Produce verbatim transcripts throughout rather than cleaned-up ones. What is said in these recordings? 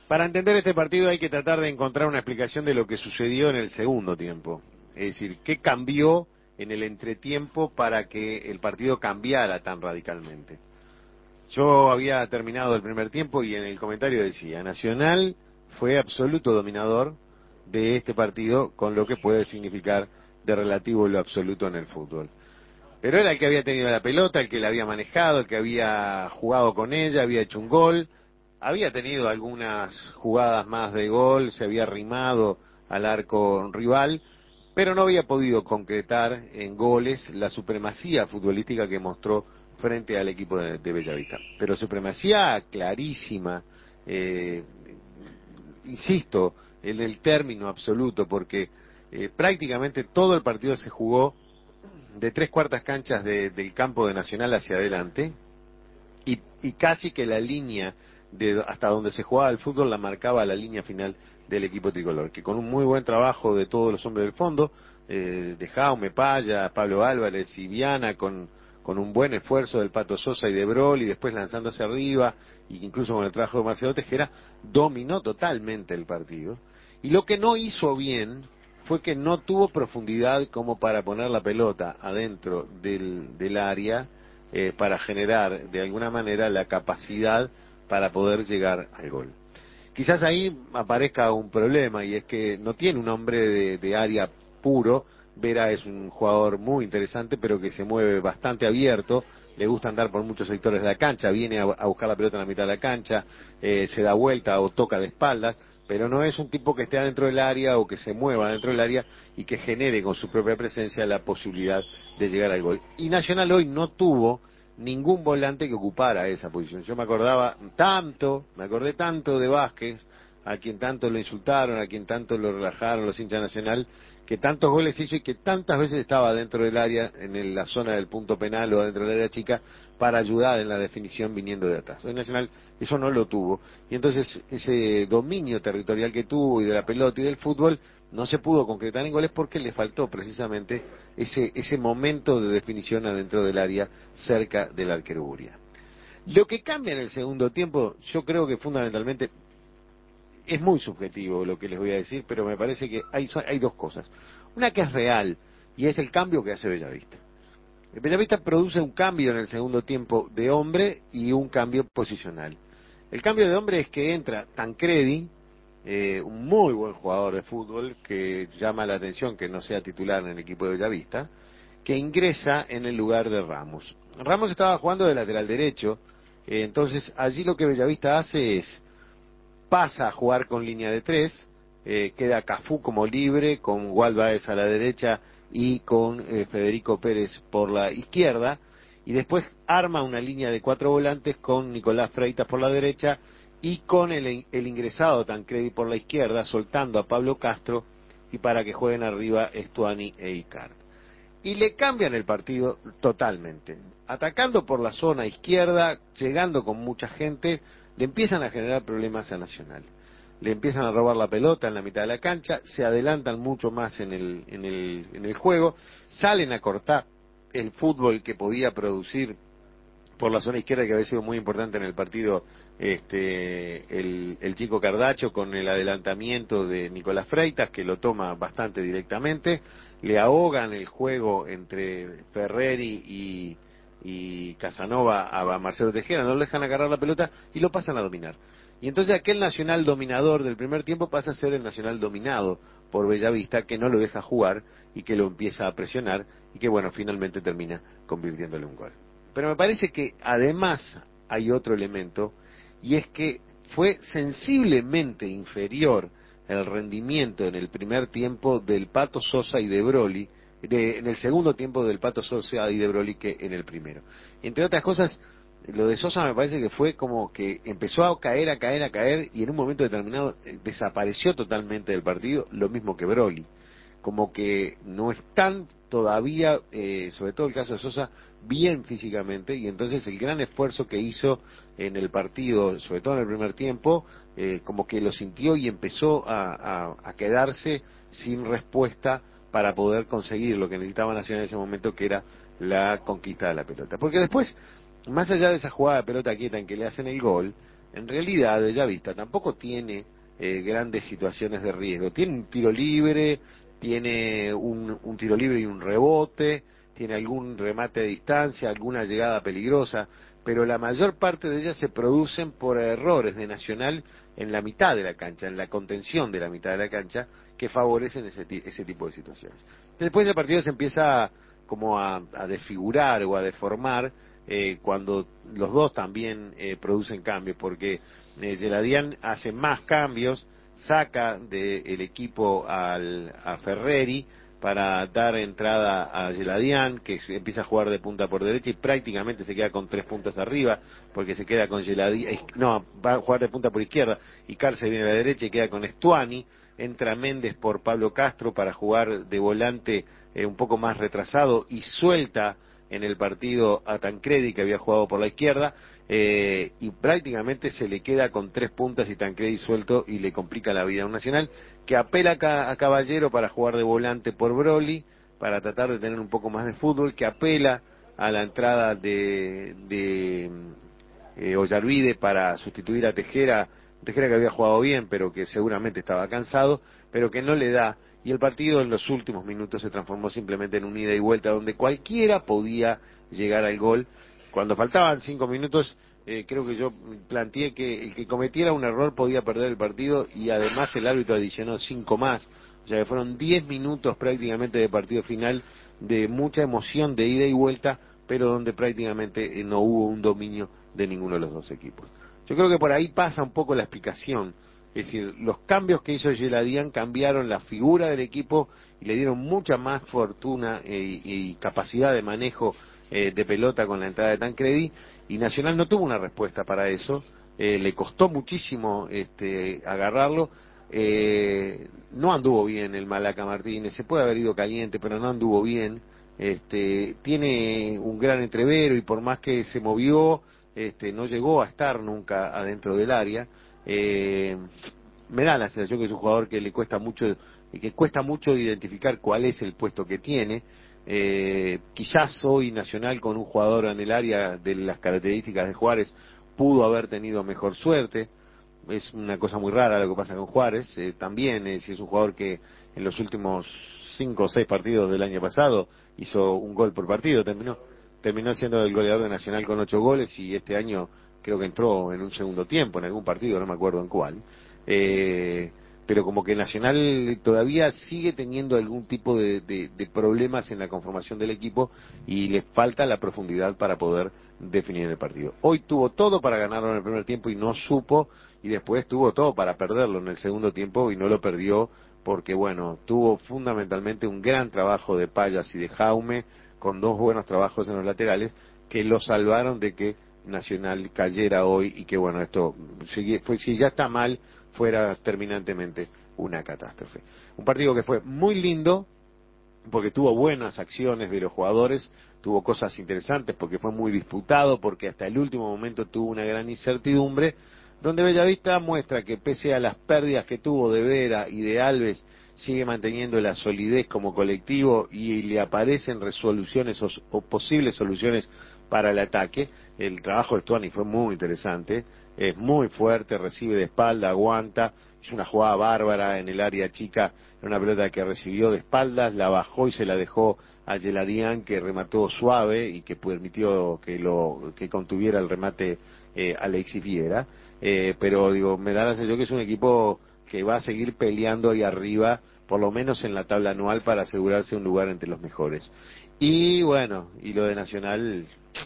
Para entender este partido hay que tratar de encontrar una explicación de lo que sucedió en el segundo tiempo. Es decir, ¿qué cambió en el entretiempo para que el partido cambiara tan radicalmente? Yo había terminado el primer tiempo y en el comentario decía, Nacional fue absoluto dominador de este partido con lo que puede significar de relativo lo absoluto en el fútbol. Pero era el que había tenido la pelota, el que la había manejado, el que había jugado con ella, había hecho un gol, había tenido algunas jugadas más de gol, se había arrimado al arco rival, pero no había podido concretar en goles la supremacía futbolística que mostró frente al equipo de, de Bellavista. Pero supremacía clarísima, eh, insisto, en el término absoluto, porque eh, prácticamente todo el partido se jugó de tres cuartas canchas de, del campo de Nacional hacia adelante y, y casi que la línea de hasta donde se jugaba el fútbol la marcaba la línea final del equipo tricolor, que con un muy buen trabajo de todos los hombres del fondo, eh, de Jaume, Paya, Pablo Álvarez y Viana, con, con un buen esfuerzo del Pato Sosa y de Brol, y después lanzándose arriba, y incluso con el trabajo de Marcelo Tejera, dominó totalmente el partido. Y lo que no hizo bien fue que no tuvo profundidad como para poner la pelota adentro del, del área, eh, para generar de alguna manera la capacidad para poder llegar al gol. Quizás ahí aparezca un problema, y es que no tiene un hombre de, de área puro. Vera es un jugador muy interesante, pero que se mueve bastante abierto, le gusta andar por muchos sectores de la cancha, viene a, a buscar la pelota en la mitad de la cancha, eh, se da vuelta o toca de espaldas, pero no es un tipo que esté adentro del área o que se mueva dentro del área y que genere con su propia presencia la posibilidad de llegar al gol. Y Nacional hoy no tuvo ningún volante que ocupara esa posición. Yo me acordaba tanto, me acordé tanto de Vázquez, a quien tanto lo insultaron, a quien tanto lo relajaron los hinchas Nacional, que tantos goles hizo y que tantas veces estaba dentro del área, en el, la zona del punto penal o dentro del área chica, para ayudar en la definición viniendo de atrás. Hoy Nacional eso no lo tuvo, y entonces ese dominio territorial que tuvo y de la pelota y del fútbol no se pudo concretar en goles porque le faltó precisamente ese, ese momento de definición adentro del área cerca del arquero Uria. Lo que cambia en el segundo tiempo, yo creo que fundamentalmente es muy subjetivo lo que les voy a decir, pero me parece que hay, hay dos cosas. Una que es real, y es el cambio que hace Bellavista. Bellavista produce un cambio en el segundo tiempo de hombre y un cambio posicional. El cambio de hombre es que entra Tancredi, eh, un muy buen jugador de fútbol que llama la atención que no sea titular en el equipo de Bellavista, que ingresa en el lugar de Ramos. Ramos estaba jugando de lateral derecho, eh, entonces allí lo que Bellavista hace es pasa a jugar con línea de tres, eh, queda Cafú como libre, con Gualbaez a la derecha y con eh, Federico Pérez por la izquierda, y después arma una línea de cuatro volantes con Nicolás Freitas por la derecha y con el, el ingresado Tancredi por la izquierda, soltando a Pablo Castro, y para que jueguen arriba Estuani e Icard. Y le cambian el partido totalmente. Atacando por la zona izquierda, llegando con mucha gente, le empiezan a generar problemas a Nacional. Le empiezan a robar la pelota en la mitad de la cancha, se adelantan mucho más en el, en el, en el juego, salen a cortar el fútbol que podía producir por la zona izquierda, que había sido muy importante en el partido, este, el, el chico Cardacho, con el adelantamiento de Nicolás Freitas, que lo toma bastante directamente. Le ahogan el juego entre Ferreri y, y Casanova a Marcelo Tejera, no lo dejan agarrar la pelota y lo pasan a dominar. Y entonces aquel Nacional dominador del primer tiempo pasa a ser el Nacional dominado por Bellavista, que no lo deja jugar y que lo empieza a presionar, y que bueno, finalmente termina convirtiéndole un gol. Pero me parece que además hay otro elemento, y es que fue sensiblemente inferior el rendimiento en el primer tiempo del Pato Sosa y de Broli, de, en el segundo tiempo del Pato Sosa y de Broli, que en el primero. Entre otras cosas, lo de Sosa me parece que fue como que empezó a caer, a caer, a caer, y en un momento determinado eh, desapareció totalmente del partido, lo mismo que Broli. Como que no están todavía, eh, sobre todo el caso de Sosa, bien físicamente, y entonces el gran esfuerzo que hizo en el partido, sobre todo en el primer tiempo, eh, como que lo sintió y empezó a, a, a quedarse sin respuesta para poder conseguir lo que necesitaba Nacional en ese momento, que era la conquista de la pelota. Porque después, más allá de esa jugada de pelota quieta en que le hacen el gol, en realidad Bellavista tampoco tiene eh, grandes situaciones de riesgo. Tiene un tiro libre, tiene un, un tiro libre y un rebote, tiene algún remate de distancia, alguna llegada peligrosa, pero la mayor parte de ellas se producen por errores de Nacional en la mitad de la cancha, en la contención de la mitad de la cancha, que favorecen ese, ese tipo de situaciones. Después el partido se empieza como a, a desfigurar o a deformar eh, cuando los dos también eh, producen cambios, porque eh, Geladián hace más cambios, saca del equipo al, a Ferreri para dar entrada a Geladián, que se empieza a jugar de punta por derecha y prácticamente se queda con tres puntas arriba, porque se queda con Geladián, no, va a jugar de punta por izquierda, y Carce viene a la derecha y queda con Estuani, entra Méndez por Pablo Castro para jugar de volante eh, un poco más retrasado y suelta en el partido a Tancredi, que había jugado por la izquierda, eh, y prácticamente se le queda con tres puntas y Tancredi suelto y le complica la vida a un Nacional, que apela a, a Caballero para jugar de volante por Broly, para tratar de tener un poco más de fútbol, que apela a la entrada de, de eh, Ollarvide para sustituir a Tejera, Tejera que había jugado bien, pero que seguramente estaba cansado, pero que no le da, y el partido en los últimos minutos se transformó simplemente en un ida y vuelta donde cualquiera podía llegar al gol. Cuando faltaban cinco minutos, eh, creo que yo planteé que el que cometiera un error podía perder el partido, y además el árbitro adicionó cinco más, o sea que fueron diez minutos prácticamente de partido final, de mucha emoción, de ida y vuelta, pero donde prácticamente no hubo un dominio de ninguno de los dos equipos. Yo creo que por ahí pasa un poco la explicación. Es decir, los cambios que hizo Geladián cambiaron la figura del equipo y le dieron mucha más fortuna eh, y capacidad de manejo eh, de pelota con la entrada de Tancredi, y Nacional no tuvo una respuesta para eso, eh, le costó muchísimo este, agarrarlo, eh, no anduvo bien el Malaca Martínez, se puede haber ido caliente, pero no anduvo bien, este, tiene un gran entrevero y por más que se movió, este, no llegó a estar nunca adentro del área. Eh, me da la sensación que es un jugador que le cuesta mucho, que cuesta mucho identificar cuál es el puesto que tiene. Eh, quizás hoy Nacional, con un jugador en el área de las características de Juárez, pudo haber tenido mejor suerte. Es una cosa muy rara lo que pasa con Juárez. Eh, también eh, si es un jugador que en los últimos cinco o seis partidos del año pasado hizo un gol por partido, terminó terminó siendo el goleador de Nacional con ocho goles, y este año creo que entró en un segundo tiempo en algún partido, no me acuerdo en cuál. Eh, pero como que Nacional todavía sigue teniendo algún tipo de, de, de problemas en la conformación del equipo y le falta la profundidad para poder definir el partido. Hoy tuvo todo para ganarlo en el primer tiempo y no supo, y después tuvo todo para perderlo en el segundo tiempo y no lo perdió porque, bueno, tuvo fundamentalmente un gran trabajo de Payas y de Jaume, con dos buenos trabajos en los laterales, que lo salvaron de que Nacional cayera hoy y que, bueno, esto, si, fue, si ya está mal, fuera terminantemente una catástrofe. Un partido que fue muy lindo, porque tuvo buenas acciones de los jugadores, tuvo cosas interesantes, porque fue muy disputado, porque hasta el último momento tuvo una gran incertidumbre, donde Bellavista muestra que pese a las pérdidas que tuvo de Vera y de Alves, sigue manteniendo la solidez como colectivo y le aparecen resoluciones o, o posibles soluciones para el ataque. El trabajo de Stuani fue muy interesante, es muy fuerte, recibe de espalda, aguanta, hizo una jugada bárbara en el área chica, en una pelota que recibió de espaldas, la bajó y se la dejó a Geladián, que remató suave y que permitió que lo que contuviera el remate eh, Alexis Viera. Eh, pero digo, me da la sensación que es un equipo que va a seguir peleando ahí arriba, por lo menos en la tabla anual, para asegurarse un lugar entre los mejores. Y bueno, y lo de Nacional,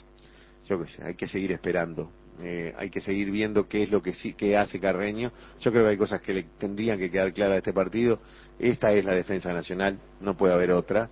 yo qué sé, hay que seguir esperando. Eh, hay que seguir viendo qué es lo que sí que hace Carreño. Yo creo que hay cosas que le tendrían que quedar claras a este partido. Esta es la defensa nacional, no puede haber otra.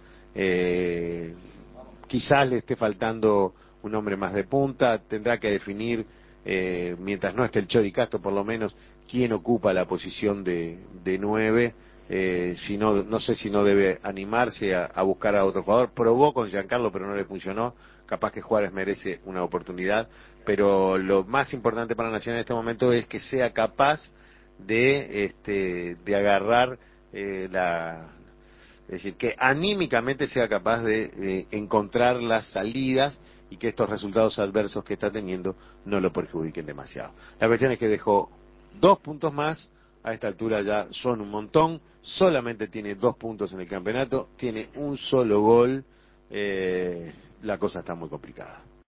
Eh, quizás le esté faltando un hombre más de punta, tendrá que definir, eh, mientras no esté el Chori Castro por lo menos, quién ocupa la posición de, de nueve. Eh, si no, no sé si no debe animarse a, a buscar a otro jugador. Probó con Giancarlo, pero no le funcionó. Capaz que Juárez merece una oportunidad, pero lo más importante para Nacional en este momento es que sea capaz de, este, de agarrar eh, la Es decir, que anímicamente sea capaz de eh, encontrar las salidas y que estos resultados adversos que está teniendo no lo perjudiquen demasiado. La cuestión es que dejó dos puntos más, a esta altura ya son un montón, solamente tiene dos puntos en el campeonato, tiene un solo gol, eh, la cosa está muy complicada.